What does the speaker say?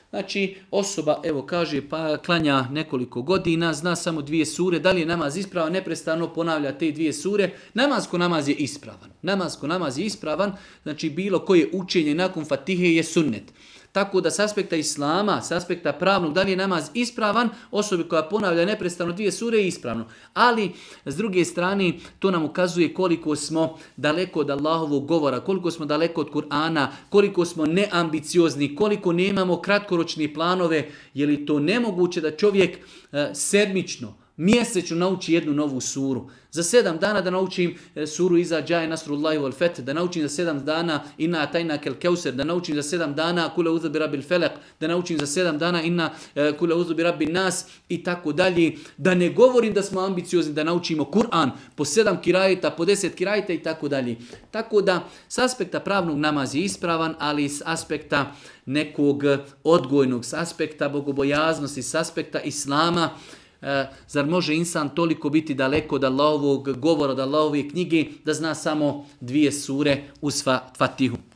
Znači, osoba, evo kaže, pa klanja nekoliko godina, zna samo 2 sure, da li je namaz ispravan, neprestano ponavlja te 2 sure, namaz je ispravan. Namazko namaz je ispravan, znači bilo koje učenje nakon Fatihe je sunnet. Tako da s aspekta islama, s aspekta pravnog, da li je namaz ispravan, osobi koja ponavlja neprestano 2 sure je ispravno. Ali, s druge strane, to nam ukazuje koliko smo daleko od Allahovog govora, koliko smo daleko od Kur'ana, koliko smo neambiciozni, koliko nemamo kratkoročne planove. Je li to nemoguće da čovjek sedmično, mjesečno nauči jednu novu suru? Za 7 dana da naučim suru Iza Džaje Nasrullahi wal Feth, da naučim za 7 dana Inna Atajnaka al-Kevser, da naučim za 7 dana Kul a'udhu bi rabbil felaq, da naučim za 7 dana Inna Kul a'udhu bi rabbin nas i tako dalje. Da ne govorim da smo ambiciozni da naučimo Kur'an po 7 kirajeta, po 10 kirajeta i tako dalje. Tako da s aspekta pravnog namaz je ispravan, ali s aspekta nekog odgojnog, s aspekta bogobojaznosti, s aspekta islama, zar može insan toliko biti daleko od Allahovog govora, od Allahove knjige, da zna samo 2 sure uz Fatihu?